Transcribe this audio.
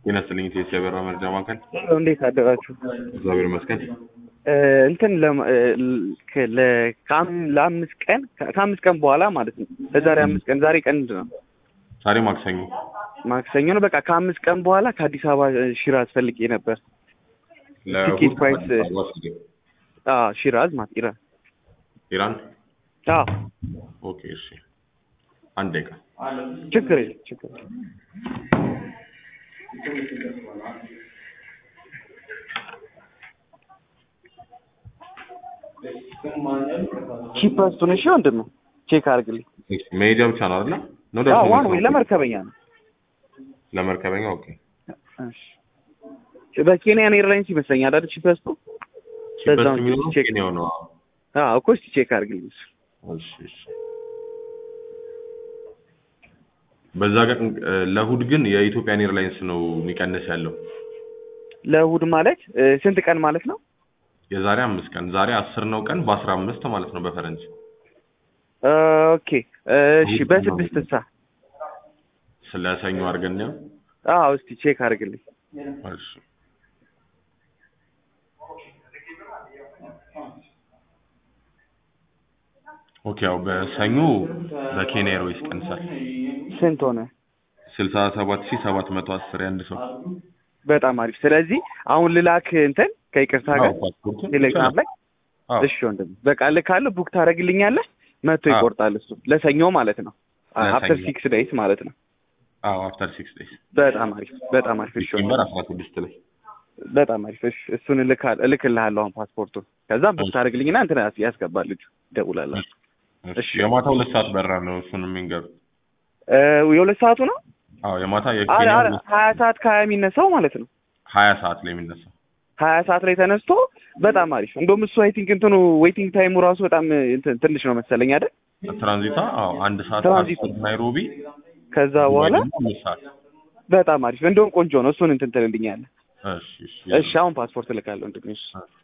ይነስልኝ የሲያበራ መርጃ ማከል እንዴት አደራችሁ? እግዚአብሔር ይመስገን። እንትን ከአምስት ቀን በኋላ ማለት ነው። ለዛሬ 5 ቀን ዛሬ ቀን ምንድን ነው? ዛሬ ማክሰኞ ነው። በቃ ከ5 ቀን በኋላ ከአዲስ አበባ ሽራዝ ፈልጌ ነበር። ቲኬት ፕራይስ ሽራዝ ማለት ኢራን። ኦኬ እሺ፣ አንድ ደቂቃ ችግር የለም። ቺፐስቱ ነሽ ወንድም ነው ቼክ አድርግልኝ። መሄጃ ብቻ ነው አይደል? ነው ደግሞ ዋን ወይ ለመርከበኛ ነው። ለመርከበኛ ኦኬ። እሺ በኬንያን ኤርላይንስ ይመስለኛል አይደል? ቺፐስቱ ኬንያው ነው። እኮ እስኪ ቼክ አድርግልኝ። እሺ በዛ ቀን ለእሑድ ግን የኢትዮጵያን ኤርላይንስ ነው የሚቀንስ ያለው። ለእሑድ ማለት ስንት ቀን ማለት ነው? የዛሬ 5 ቀን ዛሬ 10 ነው ቀን በ15 ማለት ነው በፈረንጅ። ኦኬ እሺ በ6 ስለሰኞ አድርገን ነው። እስቲ ቼክ አድርግልኝ። እሺ ኦኬ ያው በሰኞ በኬንያ ኤርዌይስ ቀንሳል። ስንት ሆነ? 67710 አንድ ሰው። በጣም አሪፍ። ስለዚህ አሁን ልላክ እንትን ከይቅርታ ጋር ቴሌግራም ላይ እሺ ወንድም በቃ ልካለሁ። ቡክ ታደርግልኛለህ? መቶ ይቆርጣል እሱ ለሰኞ ማለት ነው። አፍተር 6 ዴይስ ማለት ነው። አፍተር 6 ዴይስ። በጣም አሪፍ። እሺ ዲሴምበር 16 ላይ። በጣም አሪፍ። እሺ እሱን እልክልሃለሁ አሁን ፓስፖርቱን። ከዛ ቡክ ታደርግልኝና እንትን ያስገባል ልጁ ይደውላል። እሺ የማታው 2 ሰዓት በራ ነው እሱን የሚንገር የ2 ሰዓቱ ነው። የማታ የኬንያ 20 ሰዓት ከ20 የሚነሳው ማለት ነው። 20 ሰዓት ላይ የሚነሳው 20 ሰዓት ላይ ተነስቶ በጣም አሪፍ። እንደውም እሱ አይ ቲንክ እንትኑ ዌቲንግ ታይሙ ራሱ በጣም ትንሽ ነው መሰለኝ አይደል? ትራንዚታ 1 ሰዓት ናይሮቢ ከዛ በኋላ በጣም አሪፍ። እንደውም ቆንጆ ነው። እሱን እንትን ትልልኛለህ። እሺ አሁን ፓስፖርት እልካለሁ።